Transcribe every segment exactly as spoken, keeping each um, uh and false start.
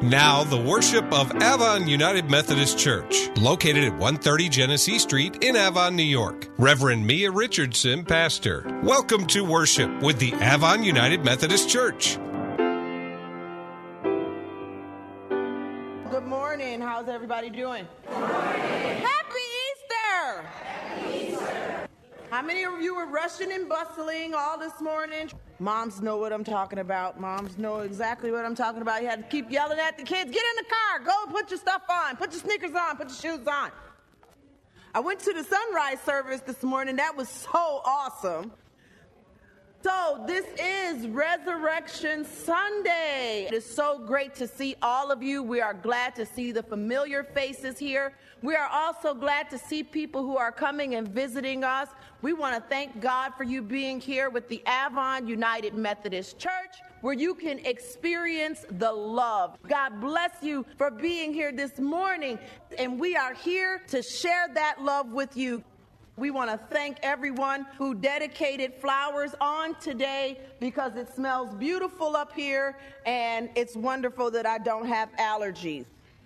Now, the worship of Avon United Methodist Church, located at one thirty Genesee Street in Avon, New York. Reverend Mia Richardson, pastor. Welcome to worship with the Avon United Methodist Church. Good morning. How's everybody doing? Good morning. Happy Easter! Happy Easter! How many of you were rushing and bustling all this morning? Moms know what I'm talking about. Moms know exactly what I'm talking about. You had to keep yelling at the kids, get in the car, go put your stuff on, put your sneakers on, put your shoes on. I went to the sunrise service this morning. That was so awesome. So this is Resurrection Sunday. It is so great to see all of you. We are glad to see the familiar faces here. We are also glad to see people who are coming and visiting us. We want to thank God for you being here with the Avon United Methodist Church, where you can experience the love. God bless you for being here this morning, and we are here to share that love with you. We want to thank everyone who dedicated flowers on today because it smells beautiful up here, and it's wonderful that I don't have allergies.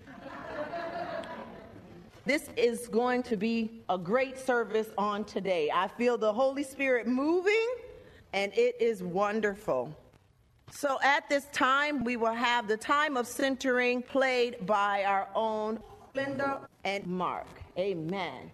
This is going to be a great service on today. I feel the Holy Spirit moving, and it is wonderful. So at this time, we will have the time of centering played by our own Linda and Mark. Amen.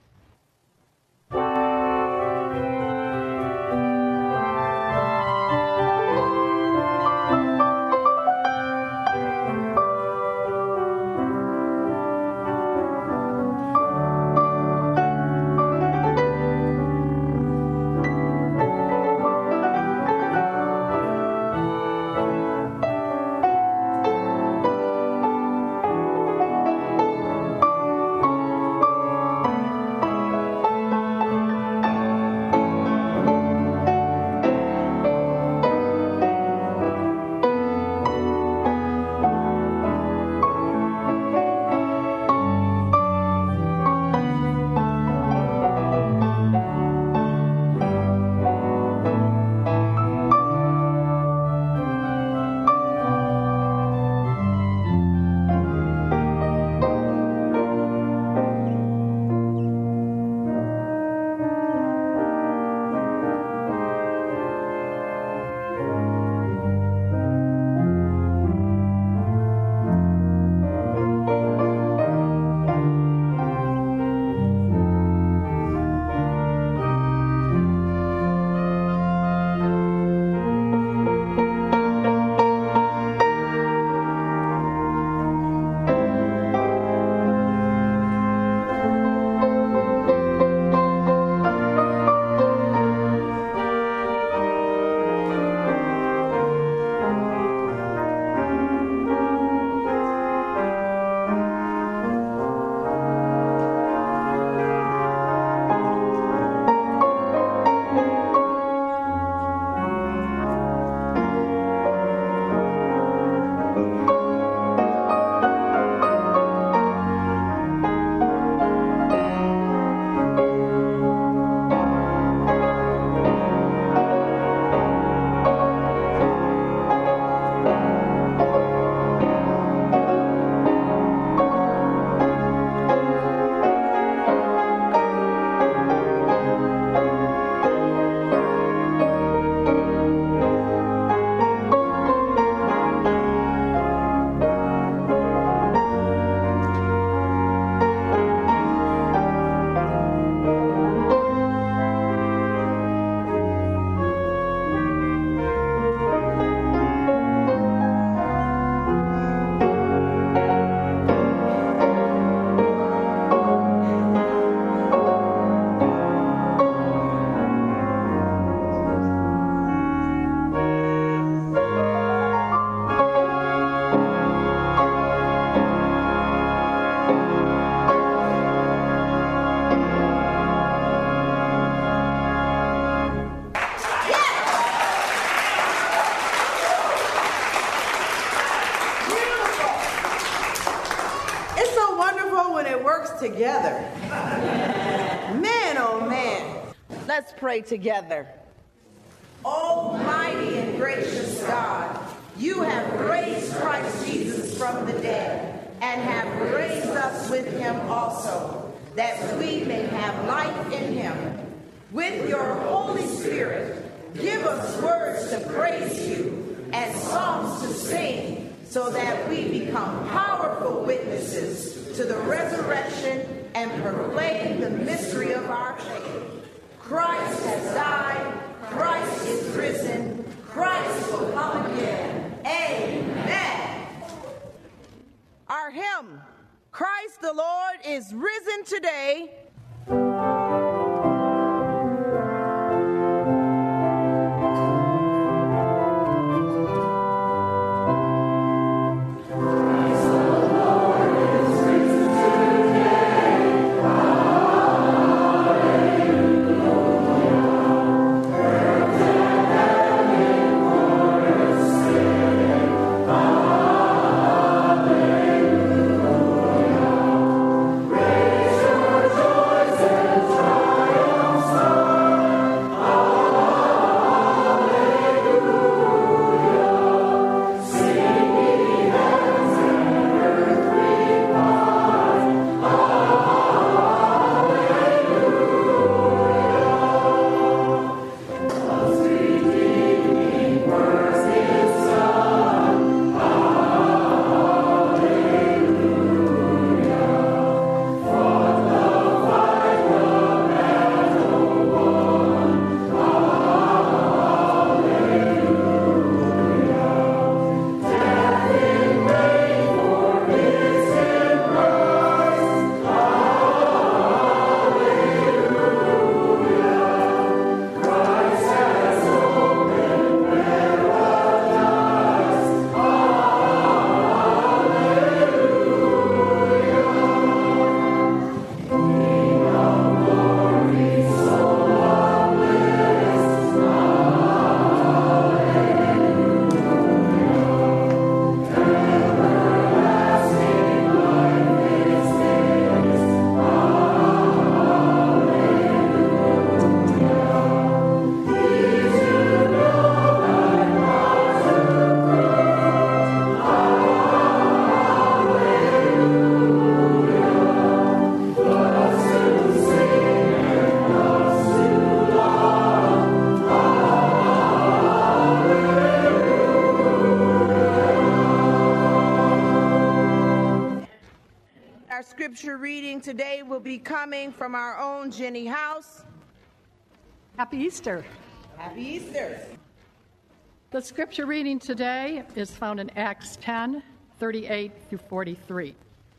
Together. Man, oh man. Let's pray together. Almighty and gracious God, you have raised Christ Jesus from the dead, and have raised us with him also, that we may have life in him. With your Holy Spirit, give us words to praise you and songs to sing, so that we become powerful witnesses to the resurrection and proclaim the mystery of our faith. Christ has died. Christ is risen. Christ will come again. Amen. Our hymn, Christ the Lord is risen today. Scripture reading today will be coming from our own Jenny House. Happy Easter. Happy Easter. The scripture reading today is found in Acts ten, thirty-eight through forty-three.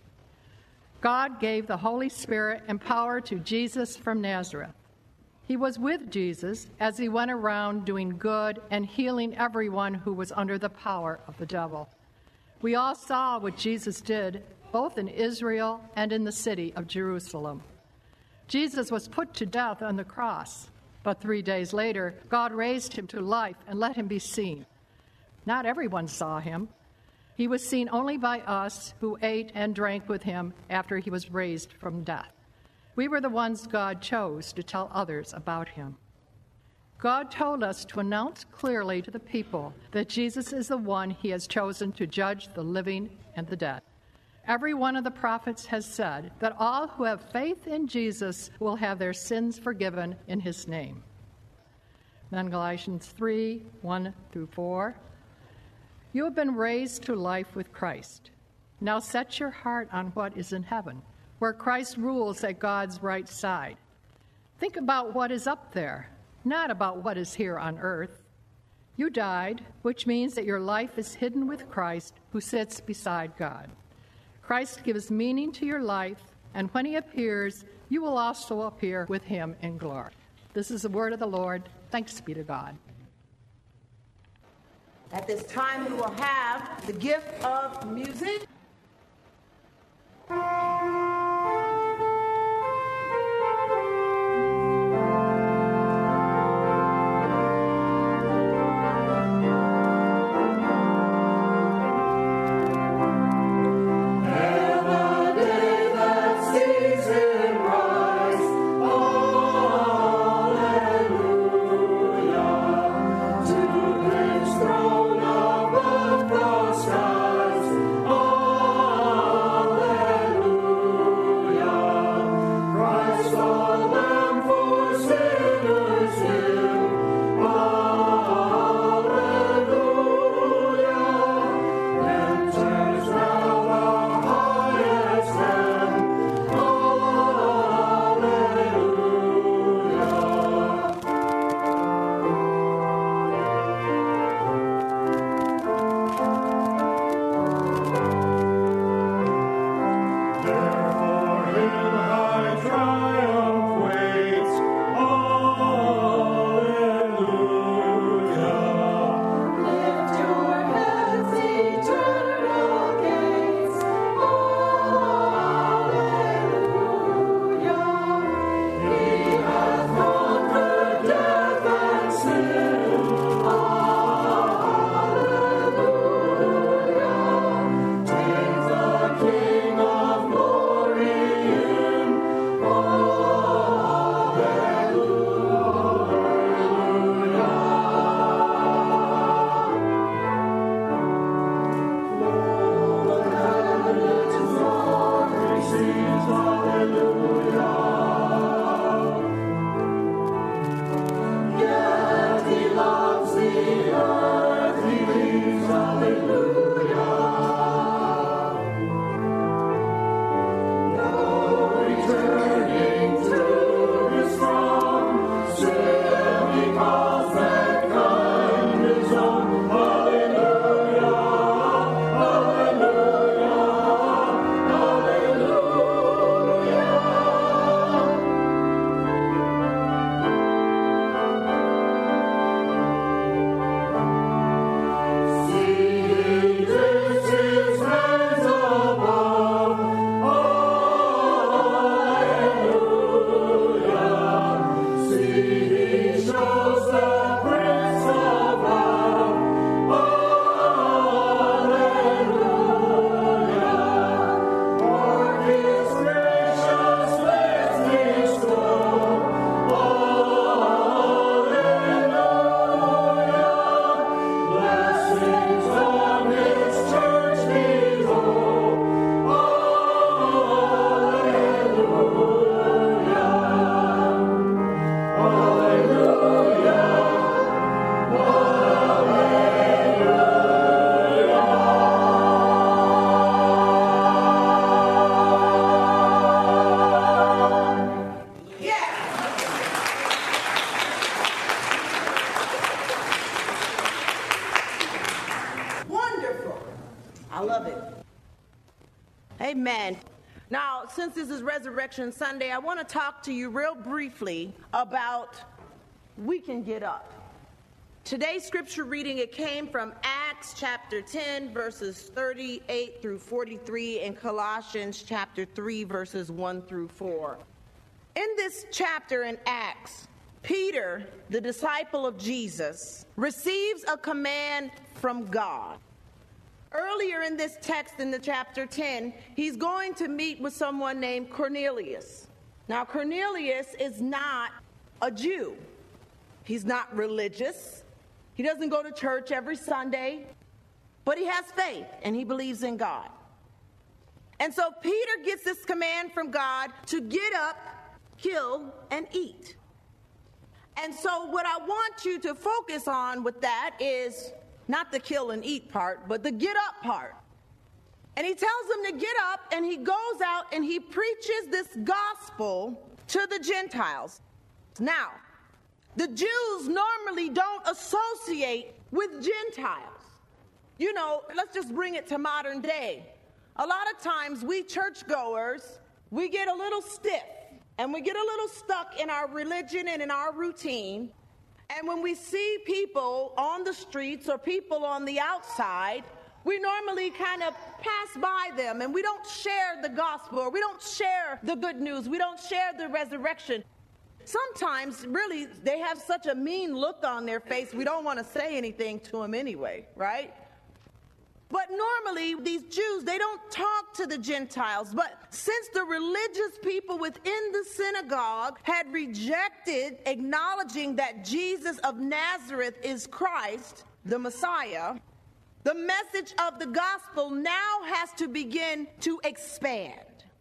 God gave the Holy Spirit and power to Jesus from Nazareth. He was with Jesus as he went around doing good and healing everyone who was under the power of the devil. We all saw what Jesus did, both in Israel and in the city of Jerusalem. Jesus was put to death on the cross, but three days later, God raised him to life and let him be seen. Not everyone saw him. He was seen only by us who ate and drank with him after he was raised from death. We were the ones God chose to tell others about him. God told us to announce clearly to the people that Jesus is the one he has chosen to judge the living and the dead. Every one of the prophets has said that all who have faith in Jesus will have their sins forgiven in his name. Then Galatians three, one through four. You have been raised to life with Christ. Now set your heart on what is in heaven, where Christ rules at God's right side. Think about what is up there, not about what is here on earth. You died, which means that your life is hidden with Christ, who sits beside God. Christ gives meaning to your life, and when he appears, you will also appear with him in glory. This is the word of the Lord. Thanks be to God. At this time, we will have the gift of music. Throne above the skies. I love it. Amen. Now, since this is Resurrection Sunday, I want to talk to you real briefly about we can get up. Today's scripture reading, it came from Acts chapter ten, verses thirty-eight through forty-three, and Colossians chapter three, verses one through four. In this chapter in Acts, Peter, the disciple of Jesus, receives a command from God. Earlier in this text in the chapter ten, he's going to meet with someone named Cornelius. Now, Cornelius is not a Jew. He's not religious. He doesn't go to church every Sunday, but he has faith and he believes in God. And so Peter gets this command from God to get up, kill, and eat. And so what I want you to focus on with that is not the kill and eat part, but the get up part. And he tells them to get up, and he goes out and he preaches this gospel to the Gentiles. Now, the Jews normally don't associate with Gentiles. You know, let's just bring it to modern day. A lot of times we churchgoers, we get a little stiff and we get a little stuck in our religion and in our routine. And when we see people on the streets or people on the outside, we normally kind of pass by them and we don't share the gospel, or we don't share the good news. We don't share the resurrection. Sometimes, really, they have such a mean look on their face, we don't want to say anything to them anyway, right? But normally, these Jews, they don't talk to the Gentiles. But since the religious people within the synagogue had rejected acknowledging that Jesus of Nazareth is Christ, the Messiah, the message of the gospel now has to begin to expand.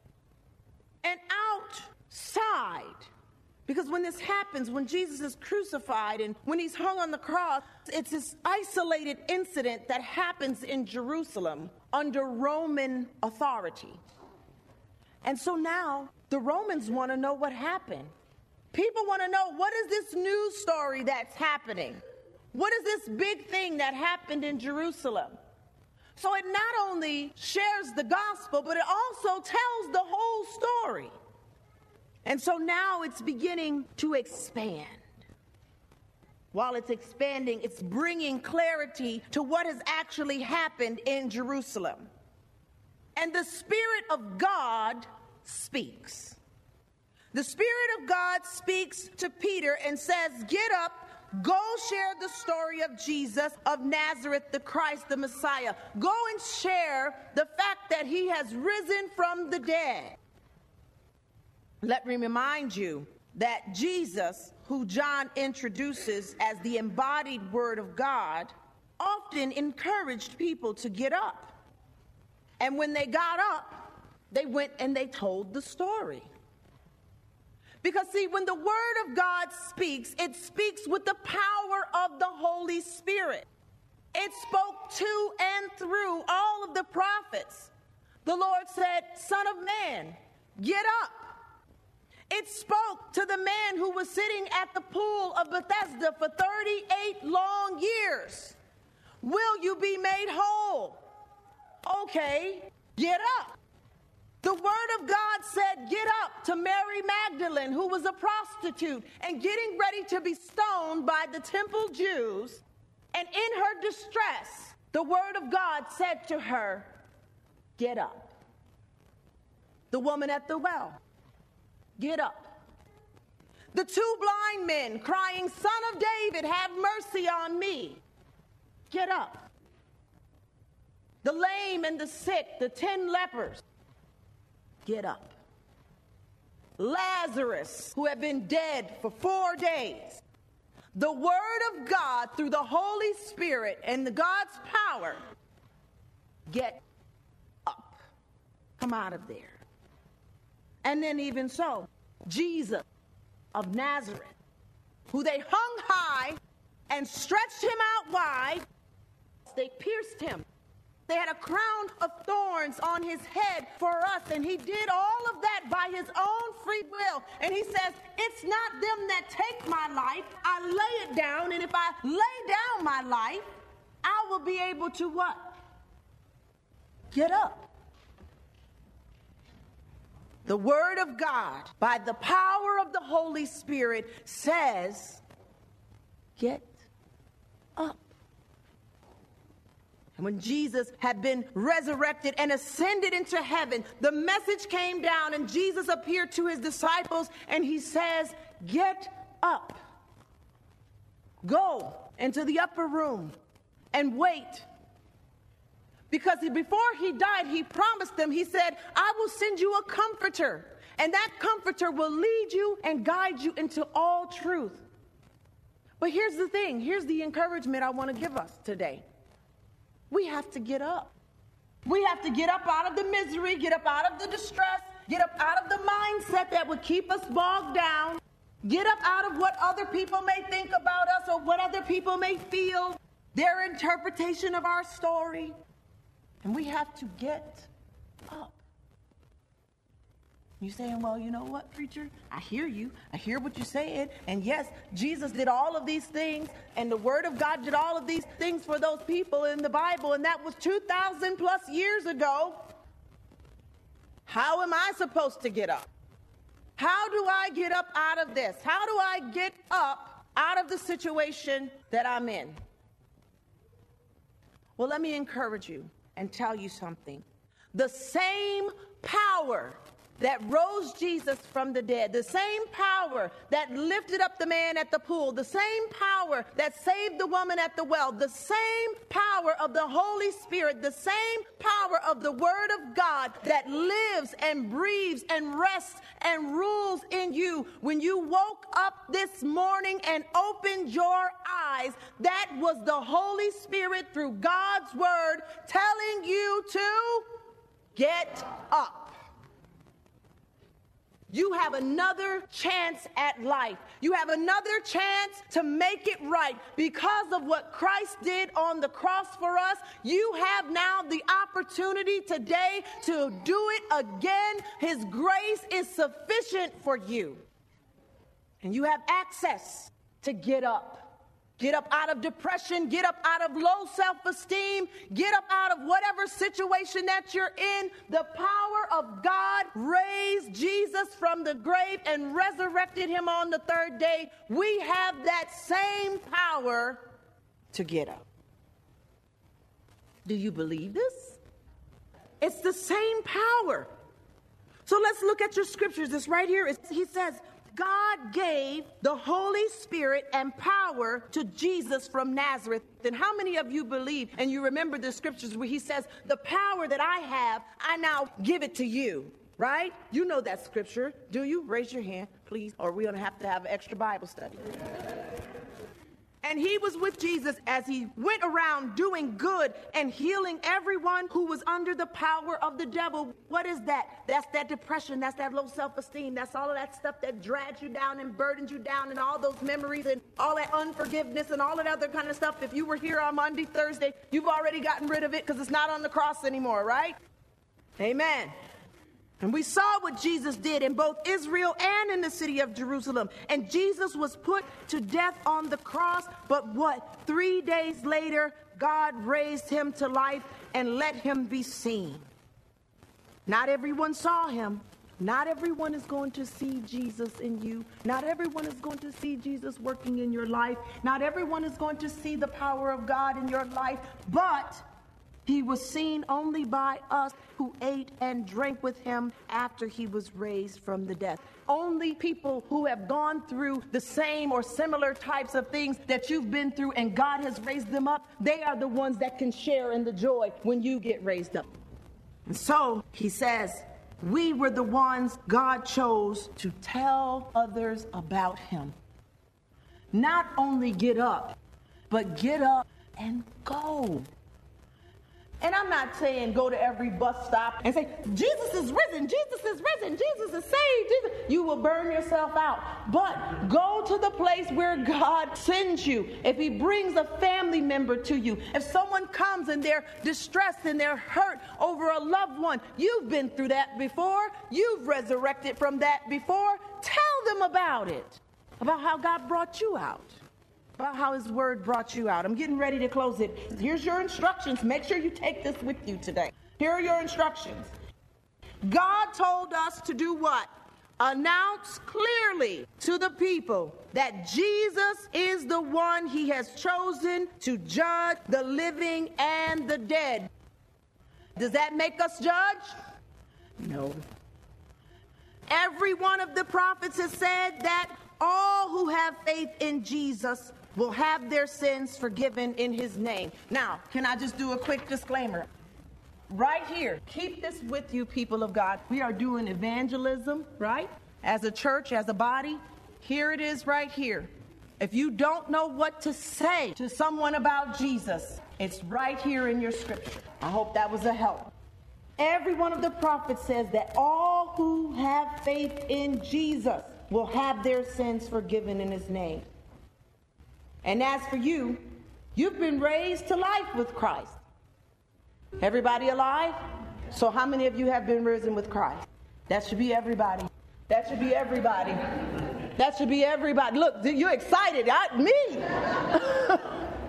And outside, because when this happens, when Jesus is crucified and when he's hung on the cross, it's this isolated incident that happens in Jerusalem under Roman authority. And so now the Romans want to know what happened. People want to know, what is this news story that's happening? What is this big thing that happened in Jerusalem? So it not only shares the gospel, but it also tells the whole story. And so now it's beginning to expand. While it's expanding, it's bringing clarity to what has actually happened in Jerusalem. And the Spirit of God speaks. The Spirit of God speaks to Peter and says, get up, go share the story of Jesus of Nazareth, the Christ, the Messiah. Go and share the fact that he has risen from the dead. Let me remind you that Jesus, who John introduces as the embodied Word of God, often encouraged people to get up. And when they got up, they went and they told the story. Because see, when the Word of God speaks, it speaks with the power of the Holy Spirit. It spoke to and through all of the prophets. The Lord said, Son of man, get up. It spoke to the man who was sitting at the pool of Bethesda for thirty-eight long years. Will you be made whole? Okay, get up. The Word of God said, get up, to Mary Magdalene, who was a prostitute and getting ready to be stoned by the temple Jews. And in her distress, the Word of God said to her, get up. The woman at the well, get up. The two blind men crying, Son of David, have mercy on me. Get up. The lame and the sick, the ten lepers, get up. Lazarus, who had been dead for four days. The Word of God through the Holy Spirit and the God's power, get up. Come out of there. And then even so, Jesus of Nazareth, who they hung high and stretched him out wide, they pierced him. They had a crown of thorns on his head for us, and he did all of that by his own free will. And he says, it's not them that take my life. I lay it down, and if I lay down my life, I will be able to what? get up. The Word of God, by the power of the Holy Spirit, says, get up. And when Jesus had been resurrected and ascended into heaven, the message came down and Jesus appeared to his disciples and he says, get up. Go into the upper room and wait. Because before he died, he promised them, he said, I will send you a comforter. And that comforter will lead you and guide you into all truth. But here's the thing. Here's the encouragement I want to give us today. We have to get up. We have to get up out of the misery, get up out of the distress, get up out of the mindset that would keep us bogged down, get up out of what other people may think about us or what other people may feel, their interpretation of our story. And we have to get up. You're saying, well, you know what, preacher? I hear you. I hear what you're saying. And yes, Jesus did all of these things. And the Word of God did all of these things for those people in the Bible. And that was two thousand plus years ago. How am I supposed to get up? How do I get up out of this? How do I get up out of the situation that I'm in? Well, let me encourage you and tell you something. The same power that rose Jesus from the dead, the same power that lifted up the man at the pool, the same power that saved the woman at the well, the same power of the Holy Spirit, the same power of the Word of God that lives and breathes and rests and rules in you. When you woke up this morning and opened your eyes, that was the Holy Spirit through God's Word telling you to get up. You have another chance at life. You have another chance to make it right. Because of what Christ did on the cross for us, you have now the opportunity today to do it again. His grace is sufficient for you. And you have access to get up. Get up out of depression, get up out of low self-esteem, get up out of whatever situation that you're in. The power of God raised Jesus from the grave and resurrected him on the third day. We have that same power to get up. Do you believe this? It's the same power. So let's look at your scriptures. It's right here. It's, he says, God gave the Holy Spirit and power to Jesus from Nazareth. And how many of you believe and you remember the scriptures where he says, the power that I have, I now give it to you, right? You know that scripture. Do you? Raise your hand, please, or we're going to have to have an extra Bible study. And he was with Jesus as he went around doing good and healing everyone who was under the power of the devil. What is that? That's that depression. That's that low self-esteem. That's all of that stuff that drags you down and burdens you down and all those memories and all that unforgiveness and all that other kind of stuff. If you were here on Monday, Thursday, you've already gotten rid of it because it's not on the cross anymore, right? Amen. And we saw what Jesus did in both Israel and in the city of Jerusalem. And Jesus was put to death on the cross. But what? Three days later, God raised him to life and let him be seen. Not everyone saw him. Not everyone is going to see Jesus in you. Not everyone is going to see Jesus working in your life. Not everyone is going to see the power of God in your life. But he was seen only by us who ate and drank with him after he was raised from the death. Only people who have gone through the same or similar types of things that you've been through and God has raised them up, they are the ones that can share in the joy when you get raised up. And so he says, we were the ones God chose to tell others about him. Not only get up, but get up and go. And I'm not saying go to every bus stop and say, Jesus is risen, Jesus is risen, Jesus is saved. Jesus. You will burn yourself out. But go to the place where God sends you. If he brings a family member to you, if someone comes and they're distressed and they're hurt over a loved one, you've been through that before. You've resurrected from that before. Tell them about it, about how God brought you out. About how his word brought you out. I'm getting ready to close it. Here's your instructions. Make sure you take this with you today. Here are your instructions. God told us to do what? Announce clearly to the people that Jesus is the one he has chosen to judge the living and the dead. Does that make us judge? No. Every one of the prophets has said that all who have faith in Jesus will have their sins forgiven in his name. Now, can I just do a quick disclaimer? Right here, keep this with you, people of God. We are doing evangelism, right? As a church, as a body. Here it is right here. If you don't know what to say to someone about Jesus, it's right here in your scripture. I hope that was a help. Every one of the prophets says that all who have faith in Jesus will have their sins forgiven in his name. And as for you, you've been raised to life with Christ. Everybody alive? So how many of you have been risen with Christ? That should be everybody. That should be everybody. That should be everybody. Look, you're excited. I, me.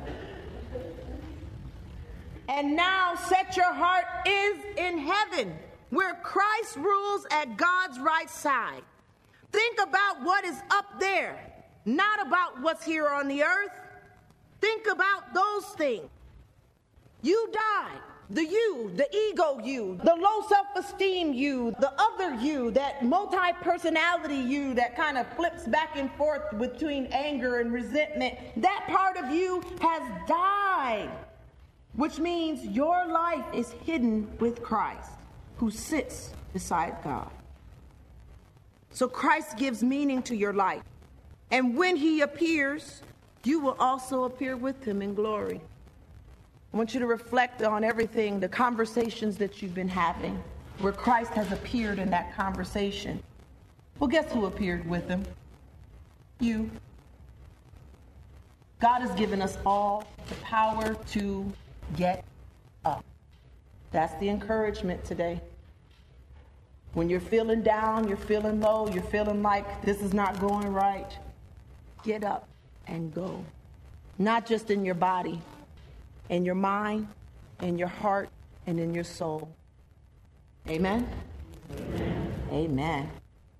And now set your heart is in heaven, where Christ rules at God's right side. Think about what is up there, not about what's here on the earth. Think about those things. You died. The you, the ego you, the low self-esteem you, the other you, that multi-personality you that kind of flips back and forth between anger and resentment, that part of you has died, which means your life is hidden with Christ, who sits beside God. So Christ gives meaning to your life. And when he appears, you will also appear with him in glory. I want you to reflect on everything, the conversations that you've been having, where Christ has appeared in that conversation. Well, guess who appeared with him? You. God has given us all the power to get up. That's the encouragement today. When you're feeling down, you're feeling low, you're feeling like this is not going right, get up and go. Not just in your body, in your mind, in your heart, and in your soul. Amen? Amen. Amen.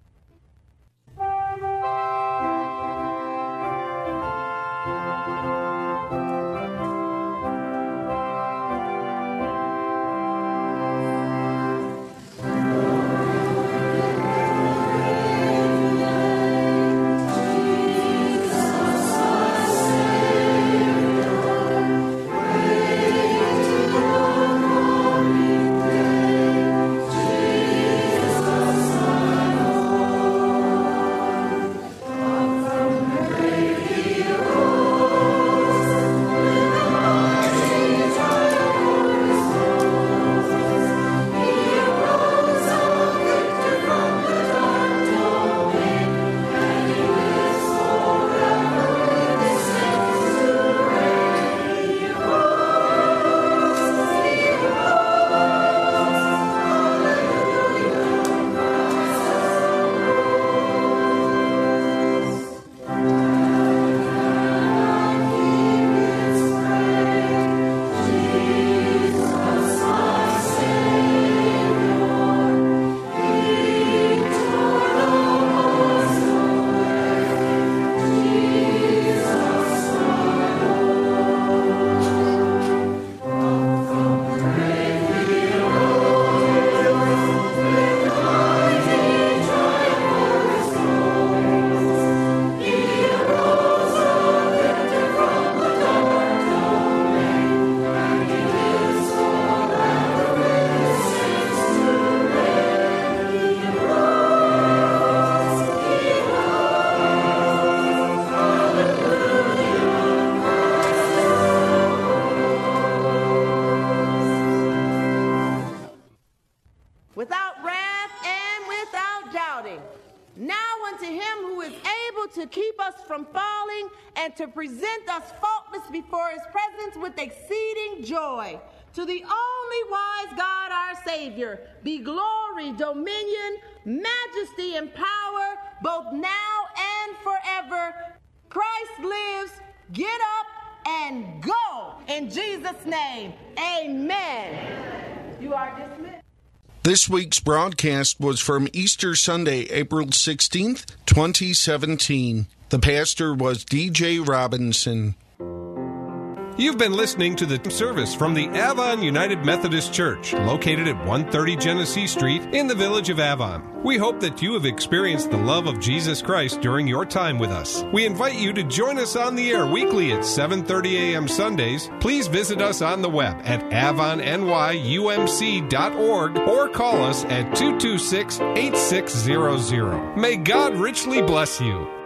To present us faultless before his presence with exceeding joy. To the only wise God, our Savior, be glory, dominion, majesty, and power, both now and forever. Christ lives. Get up and go. In Jesus' name, amen. You are dismissed. This week's broadcast was from Easter Sunday, April sixteenth, twenty seventeen. The pastor was D J Robinson. You've been listening to the service from the Avon United Methodist Church, located at one thirty Genesee Street in the village of Avon. We hope that you have experienced the love of Jesus Christ during your time with us. We invite you to join us on the air weekly at seven thirty a.m. Sundays. Please visit us on the web at avon n y u m c dot org or call us at two two six, eight six zero zero. May God richly bless you.